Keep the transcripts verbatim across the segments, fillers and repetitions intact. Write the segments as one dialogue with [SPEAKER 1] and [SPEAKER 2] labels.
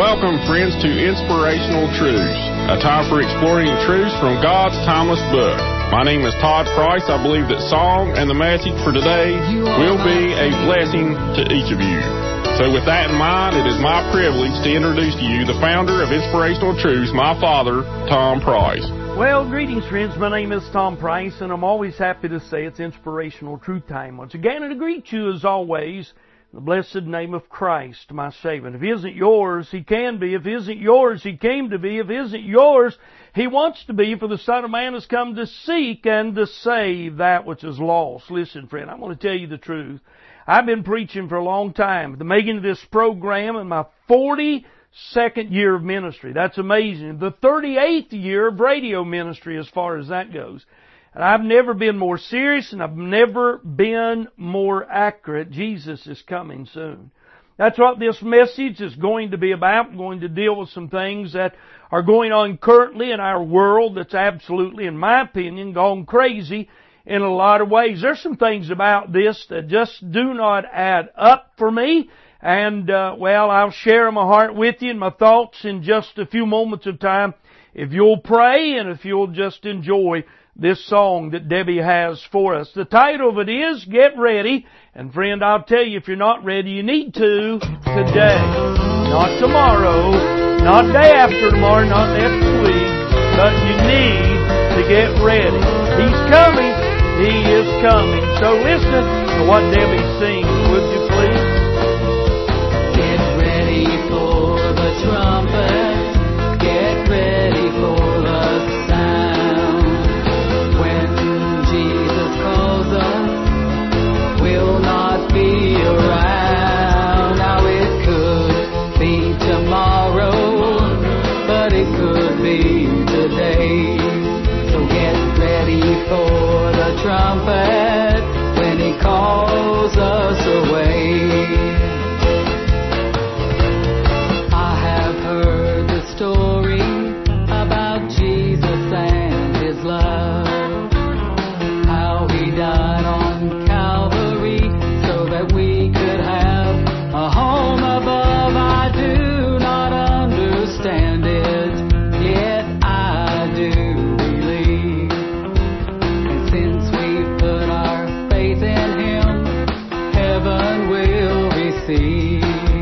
[SPEAKER 1] Welcome, friends, to Inspirational Truths, a time for exploring truths from God's timeless book. My name is Todd Price. I believe that song and the message for today will be a blessing to each of you. So with that in mind, it is my privilege to introduce to you the founder of Inspirational Truths, my father, Tom Price.
[SPEAKER 2] Well, greetings, friends. My name is Tom Price, and I'm always happy to say it's Inspirational Truth Time once again, and to greet you as always in the blessed name of Christ, my Savior. And if He isn't yours, He can be. If He isn't yours, He came to be. If He isn't yours, He wants to be, for the Son of Man has come to seek and to save that which is lost. Listen, friend, I'm going to tell you the truth. I've been preaching for a long time. The making of this program in my forty-second year of ministry. That's amazing. The thirty-eighth year of radio ministry as far as that goes. And I've never been more serious, and I've never been more accurate. Jesus is coming soon. That's what this message is going to be about. I'm going to deal with some things that are going on currently in our world that's absolutely, in my opinion, gone crazy in a lot of ways. There's some things about this that just do not add up for me. And, uh, well, I'll share my heart with you and my thoughts in just a few moments of time. If you'll pray and if you'll just enjoy this song that Debbie has for us. The title of it is Get Ready. And friend, I'll tell you, if you're not ready, you need to today. Not tomorrow, not day after tomorrow, not next week, but you need to get ready. He's coming. He is coming. So listen to what Debbie sings, would you please?
[SPEAKER 3] Get ready for the trumpet. Get ready for the sound. When Jesus calls us, we'll not be around. Now it could be tomorrow, but it could be today. So get ready for the trumpet when He calls us away. I have heard the story about Jesus and His love, how He died on Calvary so that we could have a home above. I do not understand it, yet I do believe. And since we've put our faith in Him, heaven will receive.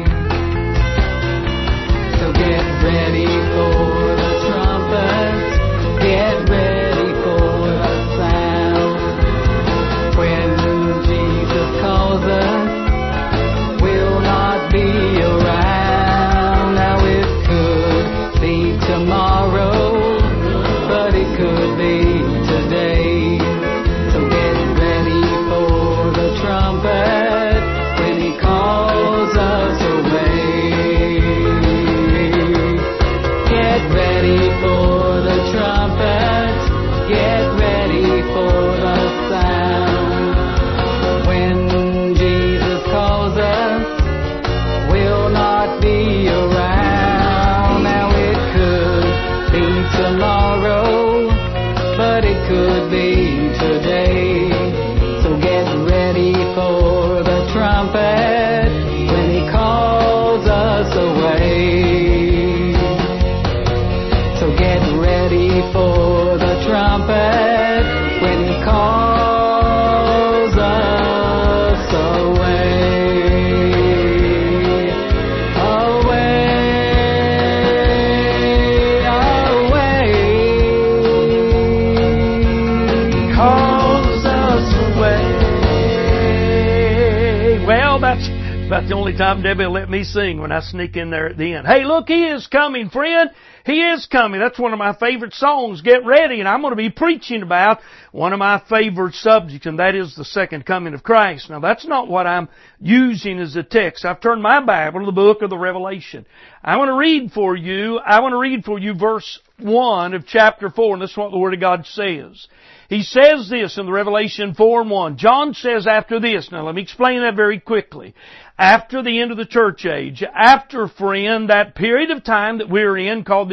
[SPEAKER 3] So get ready for the trumpet, get ready for the sound. When Jesus calls us, we'll not be around. Now it could be tomorrow, but it could be today. So get ready for the trumpet when He calls us away. Get ready for the trumpet, get ready for the sound. When Jesus calls us, we'll not be around. Now it could be tomorrow, but it could be today. So get ready for the trumpet when He calls us away. So get ready for the trumpet when He calls us away. Away, away. He calls us away.
[SPEAKER 2] Well, that's about the only time Debbie will let me sing, when I sneak in there at the end. Hey, look, He is coming, friend. He is coming. That's one of my favorite songs, Get Ready. And I'm going to be preaching about one of my favorite subjects, and that is the second coming of Christ. Now, that's not what I'm using as a text. I've turned my Bible to the book of the Revelation. I want to read for you, I want to read for you verse one of chapter four, and this is what the Word of God says. He says this in the Revelation four and one. John says after this, now let me explain that very quickly. After the end of the church age, after, friend, that period of time that we're in called the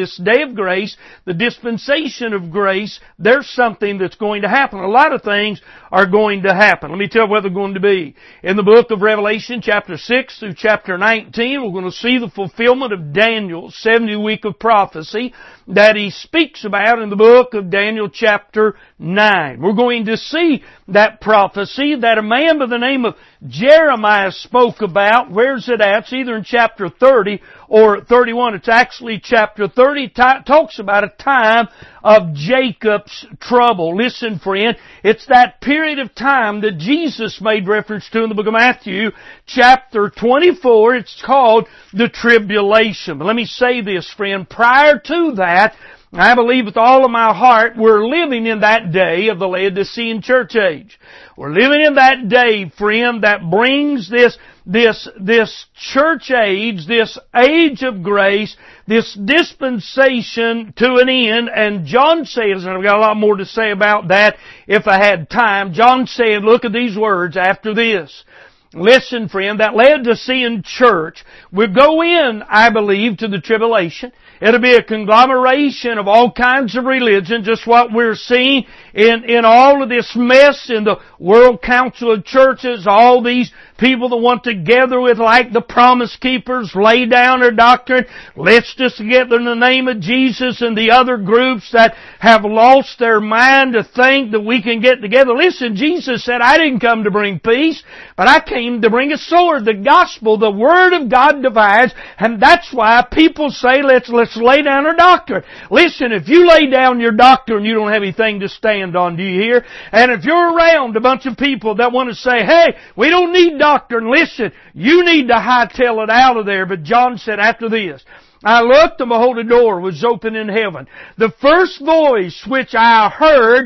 [SPEAKER 2] this day of grace, the dispensation of grace, there's something that's going to happen. A lot of things are going to happen. Let me tell you what they're going to be. In the book of Revelation, chapter six through chapter nineteen, we're going to see the fulfillment of Daniel's seventy week of prophecy that he speaks about in the book of Daniel chapter nine. We're going to see that prophecy that a man by the name of Jeremiah spoke about. Where's it at? It's either in chapter thirty or thirty-one. It's actually chapter thirty. T- talks about a time of Jacob's trouble. Listen, friend, it's that period of time that Jesus made reference to in the book of Matthew, chapter twenty-four. It's called the tribulation. But let me say this, friend. Prior to that, I believe with all of my heart we're living in that day of the Laodicean church age. We're living in that day, friend, that brings this, this, this church age, this age of grace, this dispensation to an end. And John says, and I've got a lot more to say about that if I had time, John said, look at these words after this. Listen, friend, that Laodicean church will go in, I believe, to the tribulation. It'll be a conglomeration of all kinds of religion, just what we're seeing in, in all of this mess in the World Council of Churches, all these people that want to gather with like the Promise Keepers, lay down their doctrine, let's just together in the name of Jesus, and the other groups that have lost their mind to think that we can get together. Listen, Jesus said, I didn't come to bring peace, but I came to bring a sword. The gospel, the Word of God divides, and that's why people say, let's, let's lay down our doctrine. Listen, if you lay down your doctrine, you don't have anything to stand on, do you hear? And if you're around a bunch of people that want to say, hey, we don't need doctrine, listen, you need to hightail it out of there. But John said after this, I looked and behold a door was open in heaven. The first voice which I heard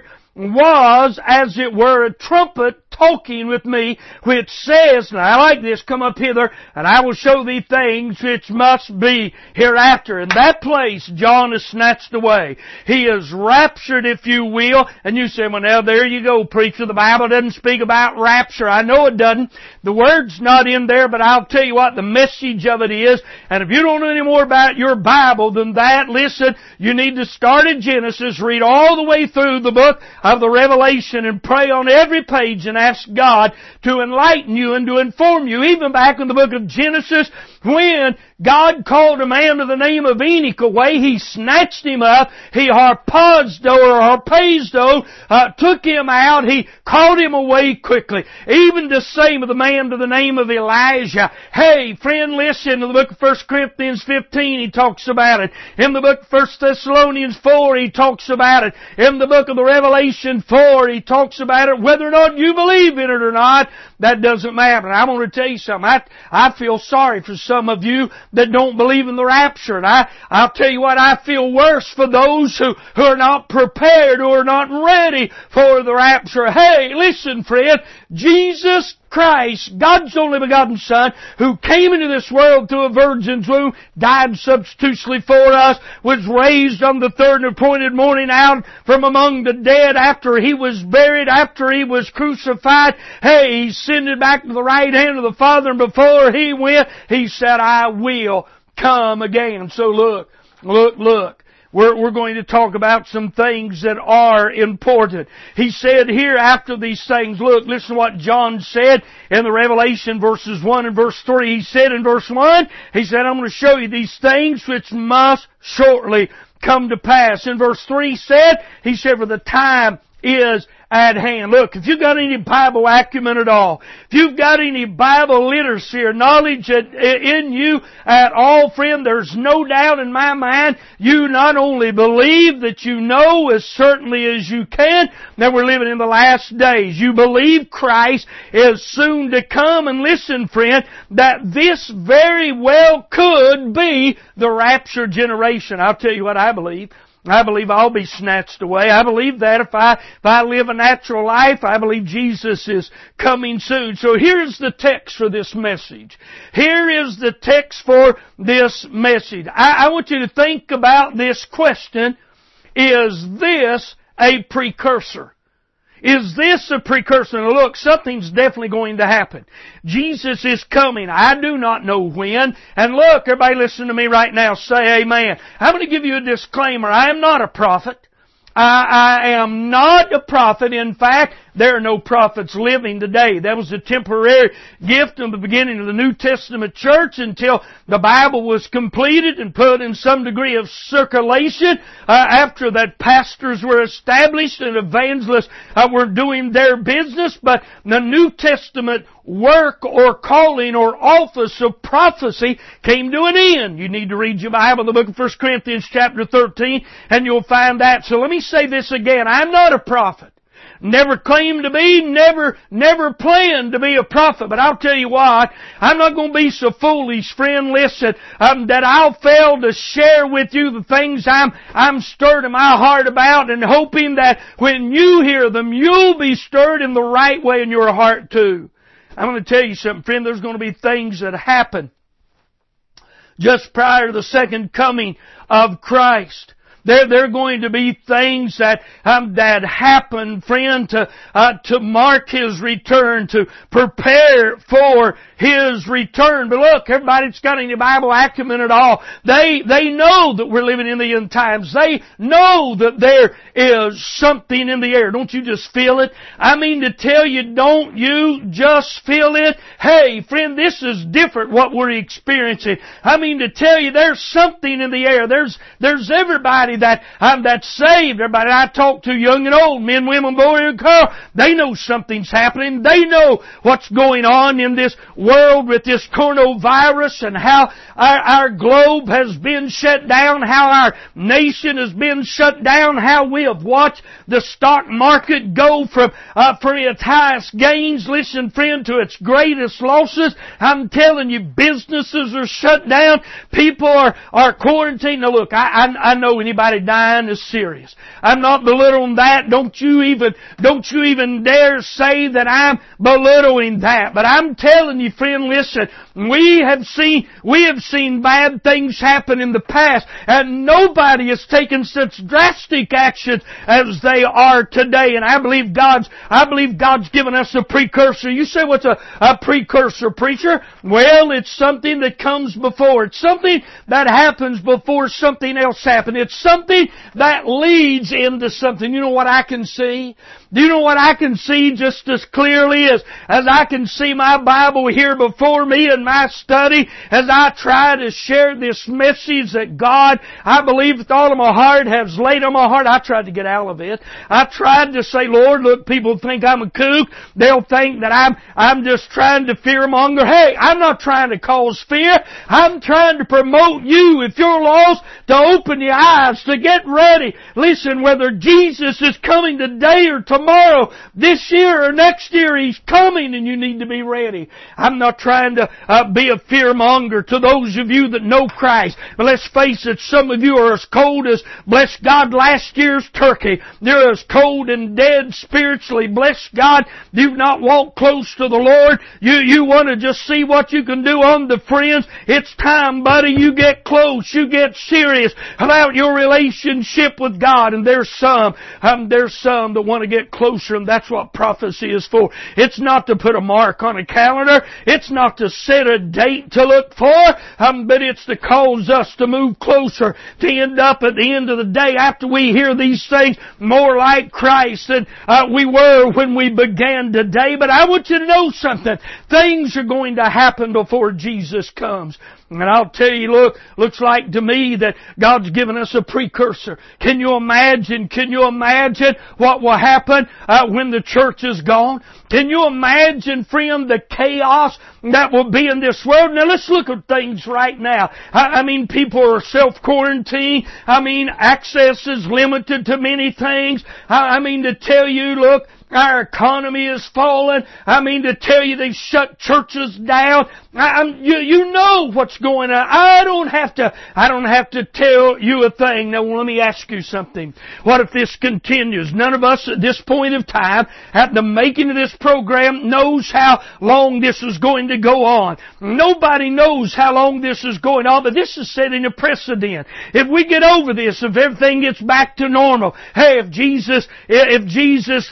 [SPEAKER 2] was as it were a trumpet talking with me, which says, now I like this, come up hither, and I will show thee things which must be hereafter. In that place, John is snatched away. He is raptured, if you will, and you say, well now there you go, preacher, the Bible doesn't speak about rapture. I know it doesn't. The word's not in there, but I'll tell you what, the message of it is, and if you don't know any more about your Bible than that, listen, you need to start at Genesis, read all the way through the book of the Revelation, and pray on every page and ask God to enlighten you and to inform you. Even back in the book of Genesis, when God called a man by the name of Enoch away, He snatched him up, He harpazdo or harpazdo, uh, took him out, He called him away quickly. Even the same of the man by the name of Elijah. Hey, friend, listen, in the book of First Corinthians fifteen, he talks about it. In the book of First Thessalonians four, he talks about it. In the book of the Revelation four, he talks about it. Whether or not you believe in it or not, that doesn't matter. And I'm going to tell you something. I, I feel sorry for some of you that don't believe in the rapture. And I, I'll tell you what, I feel worse for those who, who are not prepared, who are not ready for the rapture. Hey, listen, friend, Jesus Christ, God's only begotten Son, who came into this world through a virgin's womb, died substitutionally for us, was raised on the third and appointed morning out from among the dead after He was buried, after He was crucified. Hey, He ascended back to the right hand of the Father, and before He went, He said, I will come again. So look, look, look. We're, we're going to talk about some things that are important. He said here after these things, look, listen to what John said in the Revelation verses one and verse three. He said in verse one, he said, I'm going to show you these things which must shortly come to pass. In verse three he said, he said, for the time is at hand. Look, if you've got any Bible acumen at all, if you've got any Bible literacy or knowledge in you at all, friend, there's no doubt in my mind you not only believe that you know as certainly as you can that we're living in the last days. You believe Christ is soon to come, and listen, friend, that this very well could be the rapture generation. I'll tell you what I believe. I believe I'll be snatched away. I believe that if I, if I live a natural life, I believe Jesus is coming soon. So here's the text for this message. Here is the text for this message. I, I want you to think about this question. Is this a precursor? Is this a precursor? Now look, something's definitely going to happen. Jesus is coming. I do not know when. And look, everybody listen to me right now. Say amen. I'm going to give you a disclaimer. I am not a prophet. I, I am not a prophet. In fact, there are no prophets living today. That was a temporary gift in the beginning of the New Testament church until the Bible was completed and put in some degree of circulation. Uh, after that, pastors were established and evangelists uh, were doing their business. But the New Testament work or calling or office of prophecy came to an end. You need to read your Bible, the book of First Corinthians chapter thirteen, and you'll find that. So let me say this again. I'm not a prophet. Never claimed to be, never, never planned to be a prophet. But I'll tell you what, I'm not going to be so foolish, friend, listen, um, that I'll fail to share with you the things I'm, I'm stirred in my heart about, and hoping that when you hear them, you'll be stirred in the right way in your heart too. I'm going to tell you something, friend, there's going to be things that happen just prior to the second coming of Christ. There, there are going to be things that um, that happen, friend, to uh, to mark His return, to prepare for His return. But look, everybody that's got any Bible acumen at all, they they know that we're living in the end times. They know that there is something in the air. Don't you just feel it? I mean to tell you, don't you just feel it? Hey, friend, this is different what we're experiencing. I mean to tell you, there's something in the air. There's there's everybody that um, that's saved. Everybody I talk to, young and old, men, women, boy, and girl, they know something's happening. They know what's going on in this world with this coronavirus and how our, our globe has been shut down, how our nation has been shut down, how we have watched the stock market go from uh, from its highest gains, listen, friend, to its greatest losses. I'm telling you, businesses are shut down. People are, are quarantined. Now look, I, I, I know anybody dying is serious. I'm not belittling that. Don't you even, don't you even dare say that I'm belittling that. But I'm telling you, friend, listen, we have seen, we have seen bad things happen in the past, and nobody has taken such drastic action as they are today. And I believe God's, I believe God's given us a precursor. You say, what's a, a precursor, preacher? Well, it's something that comes before. It's something that happens before something else happens. It's something that leads into something. You know what I can see? Do you know what I can see just as clearly as, as I can see my Bible here before me in my study as I try to share this message that God, I believe with all of my heart, has laid on my heart. I tried to get out of it. I tried to say, Lord, look, people think I'm a kook. They'll think that I'm, I'm just trying to fearmonger. Hey, I'm not trying to cause fear. I'm trying to promote you, if you're lost, to open your eyes, to get ready. Listen, whether Jesus is coming today or tomorrow, this year or next year, He's coming and you need to be ready. I'm not trying to uh, be a fearmonger to those of you that know Christ. But let's face it, some of you are as cold as, bless God, last year's turkey. You're as cold and dead spiritually. Bless God, you've not walked close to the Lord. You, you want to just see what you can do on the friends. It's time, buddy, you get close. You get serious about your relationship with God. And there's some, um, there's some that want to get closer, and that's what prophecy is for. It's not to put a mark on a calendar. It's not to set a date to look for, um, but it's to cause us to move closer, to end up at the end of the day, after we hear these things, more like Christ than uh, we were when we began today. But I want you to know something. Things are going to happen before Jesus comes. And I'll tell you, look, looks like to me that God's given us a precursor. Can you imagine, can you imagine what will happen uh, when the church is gone? Can you imagine, friend, the chaos that will be in this world? Now let's look at things right now. I, I mean, people are self-quarantined. I mean, access is limited to many things. I, I mean, to tell you, look, our economy is falling. I mean, to tell you they've shut churches down. I, I'm, you, you know what's going on. I don't have to, I don't have to tell you a thing. Now, let me ask you something. What if this continues? None of us at this point of time, at the making of this program, knows how long this is going to go on. Nobody knows how long this is going on, but this is setting a precedent. If we get over this, if everything gets back to normal, hey, if Jesus, if Jesus, listen,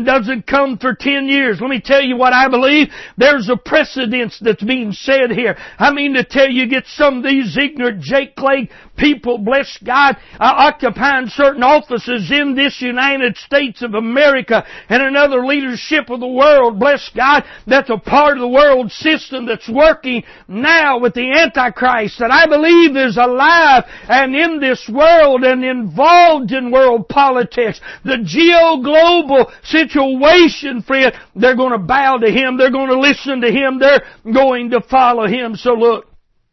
[SPEAKER 2] listen, doesn't come for ten years. Let me tell you what I believe. There's a precedence that's being said here. I mean to tell you, get some of these ignorant Jake Clay people, bless God, uh, occupying certain offices in this United States of America and another leadership of the world, bless God, that's a part of the world system that's working now with the Antichrist that I believe is alive and in this world and involved in world politics. The geo-global situation, friend, they're going to bow to Him. They're going to listen to Him. They're going to follow Him. So look,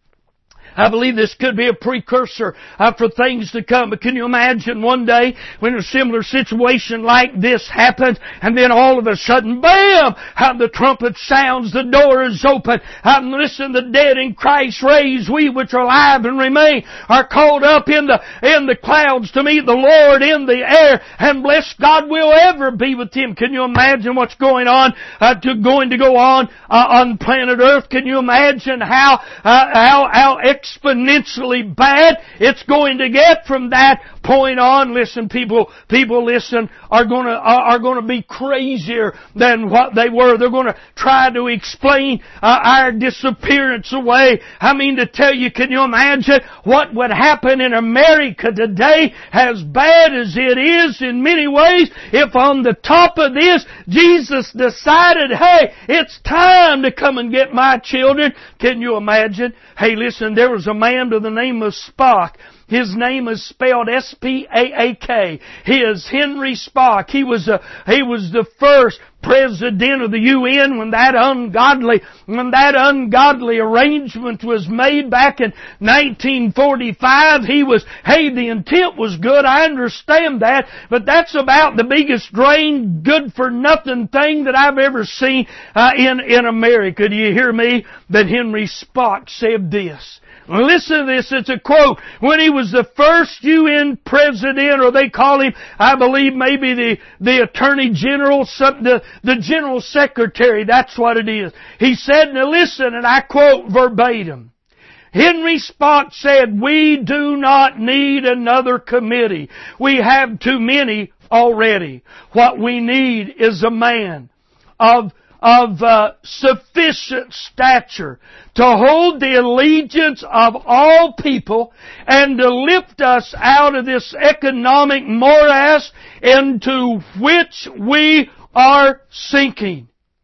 [SPEAKER 2] I believe this could be a precursor uh, for things to come. But can you imagine one day when a similar situation like this happens and then all of a sudden, bam! How the trumpet sounds, the door is open. And listen, the dead in Christ raised, we which are alive and remain, are called up in the, in the clouds to meet the Lord in the air. And bless God, we'll ever be with Him. Can you imagine what's going on, uh, to going to go on uh, on planet Earth? Can you imagine how, uh, how, how exponentially bad it's going to get from that point on? Listen, people, people listen, are going to, are, are going to be crazier than what they were. They're going to try to explain uh, our disappearance away. I mean to tell you, can you imagine what would happen in America today, as bad as it is in many ways, if on the top of this, Jesus decided, hey, it's time to come and get my children? Can you imagine? Hey, listen, there was a man by the name of Spock. His name is spelled S P A A K. He is Henry Spock. He was a, he was the first president of the U N when that ungodly, when that ungodly arrangement was made back in nineteen forty-five. He was, hey, the intent was good. I understand that, but that's about the biggest drain, good for nothing thing that I've ever seen uh, in in America. Do you hear me? That Henry Spock said this. Listen to this, it's a quote. When he was the first U N president, or they call him, I believe maybe the, the Attorney General, some, the, the General Secretary, that's what it is. He said, now listen, and I quote verbatim. Henry Spock said, we do not need another committee. We have too many already. What we need is a man of of uh, sufficient stature to hold the allegiance of all people and to lift us out of this economic morass into which we are sinking.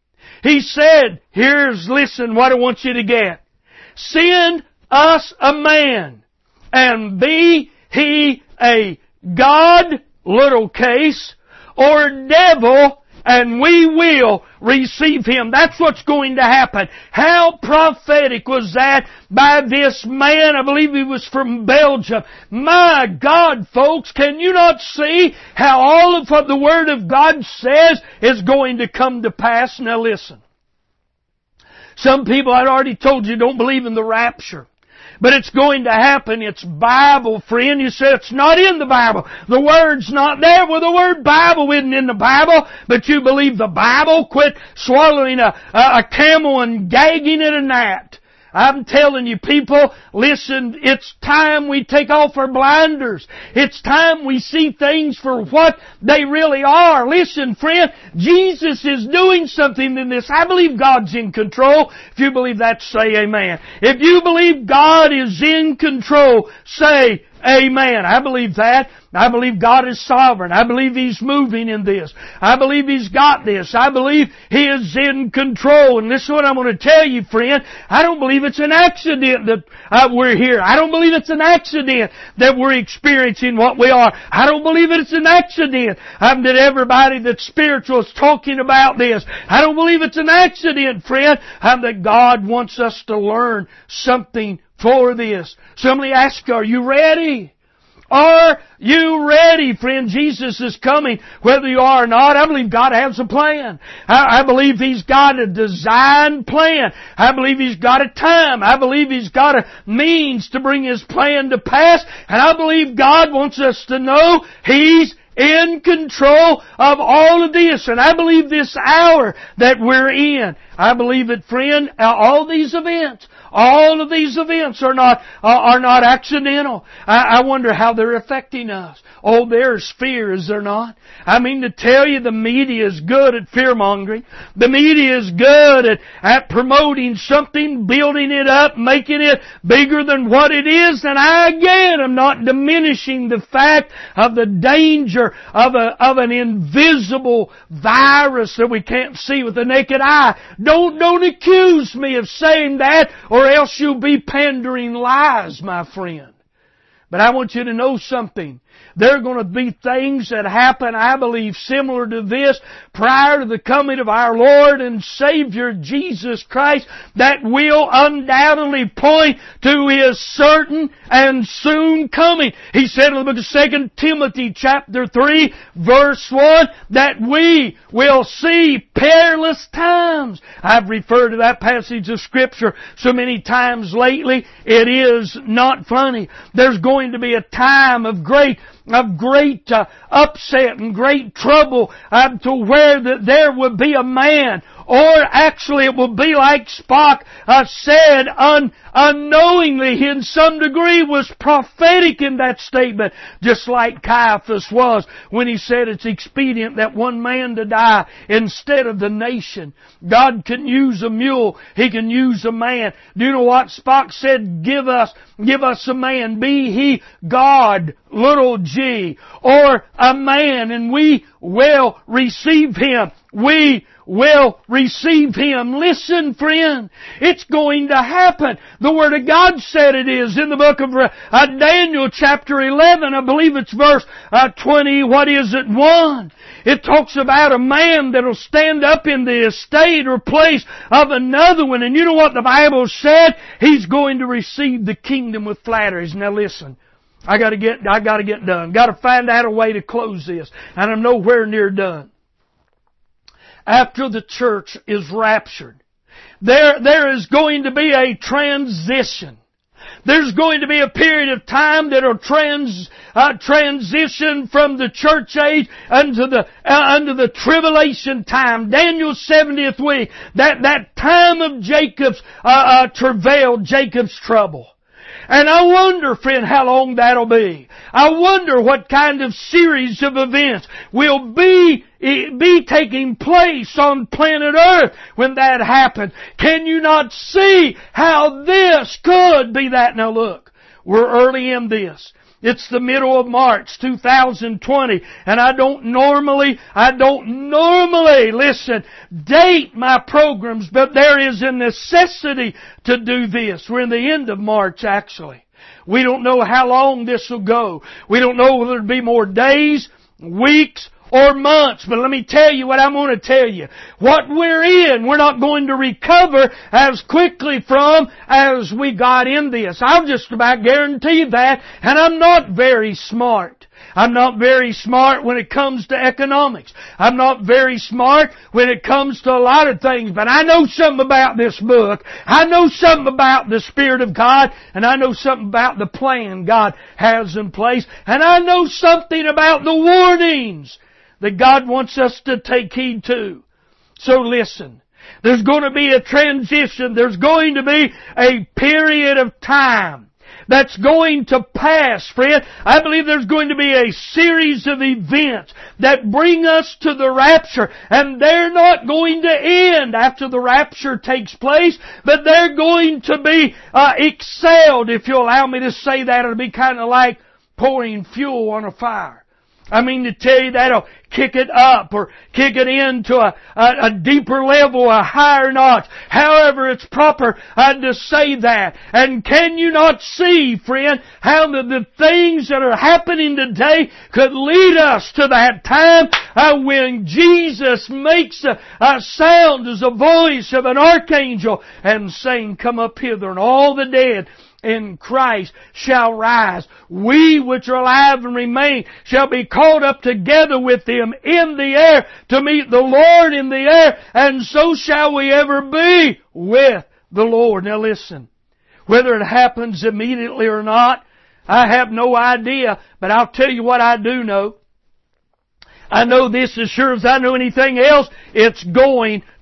[SPEAKER 2] He said, here's, listen, what I want you to get. Send us a man, and be he a God, little case, or devil, and we will receive him. That's what's going to happen. How prophetic was that by this man? I believe he was from Belgium. My God, folks, can you not see how all of what the Word of God says is going to come to pass? Now listen. Some people, I'd already told you, don't believe in the rapture. But it's going to happen. It's Bible, friend. You say it's not in the Bible. The Word's not there. Well, the word Bible isn't in the Bible, but you believe the Bible? Quit swallowing a, a, a camel and gagging at a gnat. I'm telling you, people, listen, it's time we take off our blinders. It's time we see things for what they really are. Listen, friend, Jesus is doing something in this. I believe God's in control. If you believe that, say amen. If you believe God is in control, say amen. I believe that. I believe God is sovereign. I believe He's moving in this. I believe He's got this. I believe He is in control. And this is what I'm going to tell you, friend. I don't believe it's an accident that uh, we're here. I don't believe it's an accident that we're experiencing what we are. I don't believe it's an accident um, that everybody that's spiritual is talking about this. I don't believe it's an accident, friend, um, that God wants us to learn something for this. Somebody asks, are you ready? Are you ready, friend? Jesus is coming, whether you are or not. I believe God has a plan. I, I believe He's got a design plan. I believe He's got a time. I believe He's got a means to bring His plan to pass. And I believe God wants us to know He's in control of all of this. And I believe this hour that we're in, I believe it, friend, all these events All of these events are not uh, are not accidental. I, I wonder how they're affecting us. Oh, there's fear, is there not? I mean, to tell you, the media is good at fear-mongering. The media is good at, at promoting something, building it up, making it bigger than what it is. And I, again, am not diminishing the fact of the danger of a of an invisible virus that we can't see with the naked eye. Don't, don't accuse me of saying that, or else you'll be pandering lies, my friend. But I want you to know something. There are going to be things that happen, I believe, similar to this prior to the coming of our Lord and Savior Jesus Christ that will undoubtedly point to His certain and soon coming. He said in the book of Second Timothy chapter three verse one that we will see perilous times. I've referred to that passage of Scripture so many times lately, it is not funny. There's going to be a time of great of great uh, upset and great trouble uh, to where that there would be a man, or actually it will be like Spock uh, said, un, unknowingly, he in some degree was prophetic in that statement, just like Caiaphas was when he said it's expedient that one man to die instead of the nation. God can use a mule, He can use a man. Do you know what Spock said? Give us, give us a man, be he God, little g, or a man, and we will receive him. We will receive him. Listen, friend, it's going to happen. The Word of God said it is in the book of uh, Daniel chapter eleven, I believe it's verse uh, twenty, what is it, one. It talks about a man that'll stand up in the estate or place of another one. And you know what the Bible said? He's going to receive the kingdom with flatteries. Now listen, I gotta get, I gotta get done. Gotta find out a way to close this. And I'm nowhere near done. After the church is raptured, there, there is going to be a transition. There's going to be a period of time that will trans, uh, transition from the church age unto the, uh, unto the tribulation time. Daniel's seventieth week. That, that time of Jacob's, uh, uh, travail, Jacob's trouble. And I wonder, friend, how long that'll be. I wonder what kind of series of events will be be taking place on planet Earth when that happens. Can you not see how this could be that? Now look, we're early in this. It's the middle of March two thousand twenty, and I don't normally, I don't normally, listen, date my programs, but there is a necessity to do this. We're in the end of March, actually. We don't know how long this will go. We don't know whether it'll be more days, weeks, or months. But let me tell you what I'm going to tell you. What we're in, we're not going to recover as quickly from as we got in this. I'll just about guarantee that. And I'm not very smart. I'm not very smart when it comes to economics. I'm not very smart when it comes to a lot of things. But I know something about this book. I know something about the Spirit of God. And I know something about the plan God has in place. And I know something about the warnings that God wants us to take heed to. So listen, there's going to be a transition. There's going to be a period of time that's going to pass, friend. I believe there's going to be a series of events that bring us to the rapture. And they're not going to end after the rapture takes place, but they're going to be uh, excelled, if you'll allow me to say that. It'll be kind of like pouring fuel on a fire. I mean to tell you that'll kick it up or kick it into a, a, a deeper level, a higher notch. However it's proper uh, to say that. And can you not see, friend, how the, the things that are happening today could lead us to that time uh, when Jesus makes a, a sound as a voice of an archangel and saying, "Come up hither," and all the dead in Christ shall rise. We which are alive and remain shall be caught up together with them in the air to meet the Lord in the air, and so shall we ever be with the Lord. Now listen, whether it happens immediately or not, I have no idea, but I'll tell you what I do know. I know this as sure as I know anything else, it's going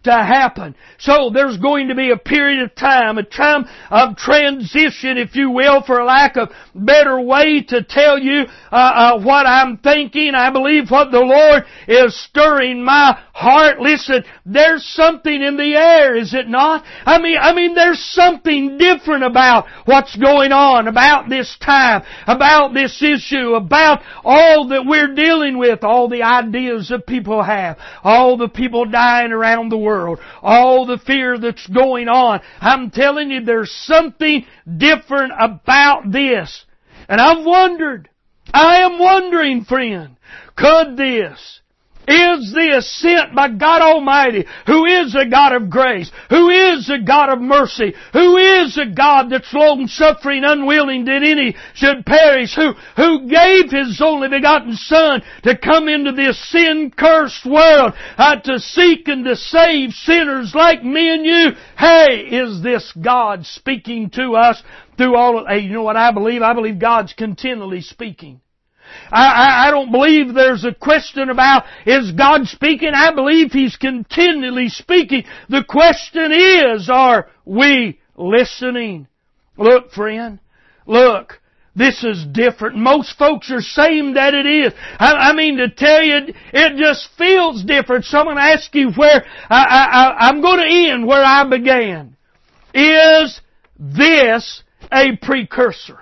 [SPEAKER 2] to happen. So there's going to be a period of time, a time of transition, if you will, for lack of better way to tell you uh, uh, what I'm thinking. I believe what the Lord is stirring my heart. Listen, there's something in the air, is it not? I mean, I mean, there's something different about what's going on, about this time, about this issue, about all that we're dealing with, all the ideas that people have, all the people dying around the world, all the fear that's going on. I'm telling you, there's something different about this. And I've wondered, I am wondering, friend, could this, is this sent by God Almighty, who is a God of grace, who is a God of mercy, who is a God that's long-suffering, unwilling that any should perish, who, who gave His only begotten Son to come into this sin-cursed world, uh, to seek and to save sinners like me and you? Hey, is this God speaking to us through all of, hey, you know what I believe? I believe God's continually speaking. I, I, I don't believe there's a question about, is God speaking? I believe He's continually speaking. The question is, are we listening? Look, friend, look, this is different. Most folks are saying that it is. I, I mean, to tell you, it just feels different. Someone asks you where, I, I, I'm going to end where I began. Is this a precursor?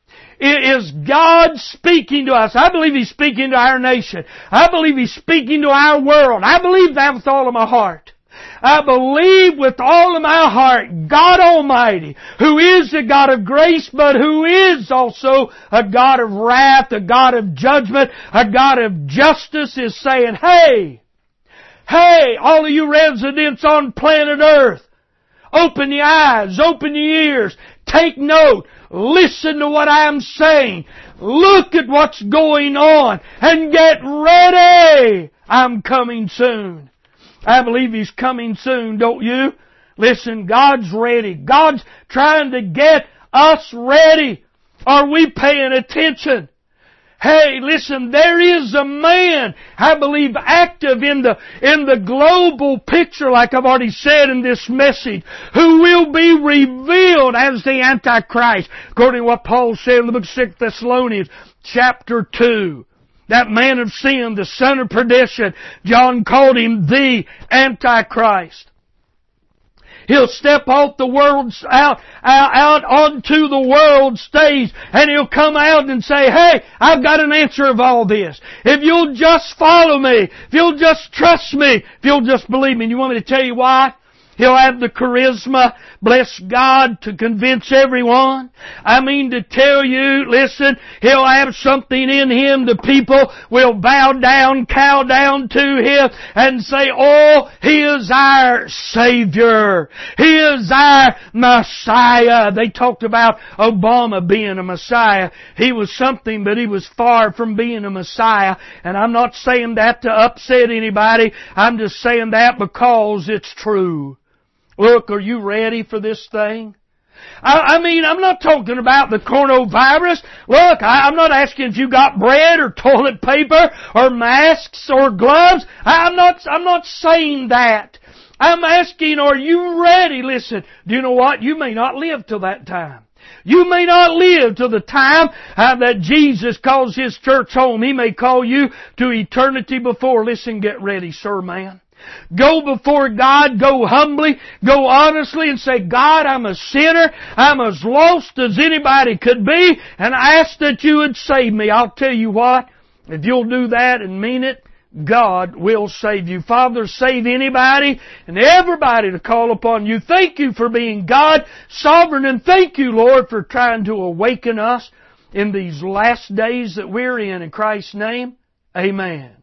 [SPEAKER 2] Is God speaking to us? I believe He's speaking to our nation. I believe He's speaking to our world. I believe that with all of my heart. I believe with all of my heart, God Almighty, who is a God of grace, but who is also a God of wrath, a God of judgment, a God of justice, is saying, hey, hey, all of you residents on planet Earth, open your eyes, open your ears, take note. Listen to what I'm saying. Look at what's going on and get ready. I'm coming soon. I believe He's coming soon, don't you? Listen, God's ready. God's trying to get us ready. Are we paying attention? Hey, listen, there is a man, I believe, active in the, in the global picture, like I've already said in this message, who will be revealed as the Antichrist, according to what Paul said in the book of Second Thessalonians, chapter two. That man of sin, the son of perdition, John called him the Antichrist. He'll step off the world's out, out, out onto the world stage, and he'll come out and say, hey, I've got an answer of all this. If you'll just follow me, if you'll just trust me, if you'll just believe me. And you want me to tell you why? He'll have the charisma, bless God, to convince everyone. I mean to tell you, listen, He'll have something in Him the people will bow down, cow down to Him and say, oh, He is our Savior. He is our Messiah. They talked about Obama being a Messiah. He was something, but he was far from being a Messiah. And I'm not saying that to upset anybody. I'm just saying that because it's true. Look, are you ready for this thing? I, I mean, I'm not talking about the coronavirus. Look, I, I'm not asking if you got bread or toilet paper or masks or gloves. I, I'm not, I'm not saying that. I'm asking, are you ready? Listen, do you know what? You may not live till that time. You may not live till the time uh, that Jesus calls His church home. He may call you to eternity before. Listen, get ready, sir, man. Go before God, go humbly, go honestly and say, God, I'm a sinner, I'm as lost as anybody could be, and I ask that You would save me. I'll tell you what, if you'll do that and mean it, God will save you. Father, save anybody and everybody to call upon You. Thank You for being God, sovereign, and thank You, Lord, for trying to awaken us in these last days that we're in. In Christ's name, amen.